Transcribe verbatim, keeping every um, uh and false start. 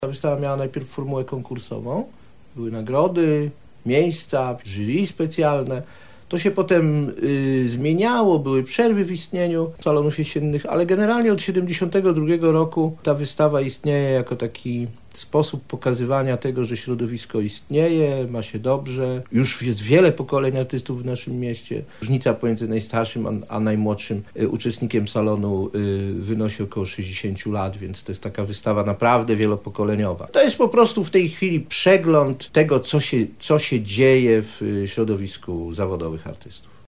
Ta wystawa miała najpierw formułę konkursową, były nagrody, miejsca, jury specjalne. To się potem y, zmieniało, były przerwy w istnieniu salonów jesiennych, ale generalnie od siedemdziesiątego drugiego roku ta wystawa istnieje jako taki sposób pokazywania tego, że środowisko istnieje, ma się dobrze. Już jest wiele pokoleń artystów w naszym mieście. Różnica pomiędzy najstarszym a, a najmłodszym y, uczestnikiem salonu y, wynosi około sześćdziesiąt lat, więc to jest taka wystawa naprawdę wielopokoleniowa. To jest po prostu w tej chwili przegląd tego, co się, co się dzieje w środowisku zawodowych artystów.